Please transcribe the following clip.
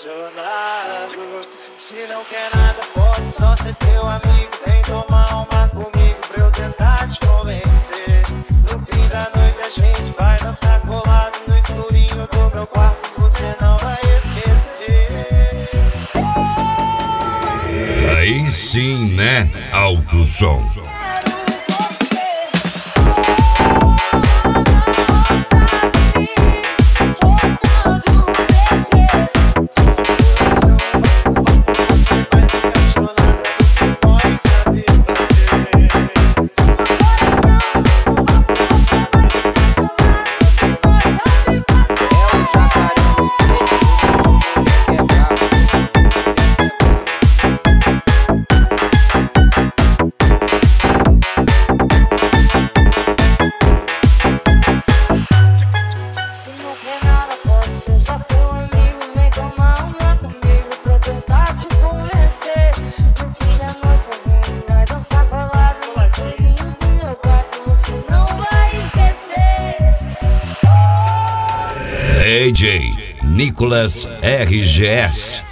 apaixonado. Se não quer nada, pode só ser teu amigo. Vem tomar uma comigo pra eu tentar te convencer. No fim da noite a gente vai dançar colado no escurinho do meu quarto. Você não vai esquecer. Aí sim, né? Alto som. DJ Nicolas RGS.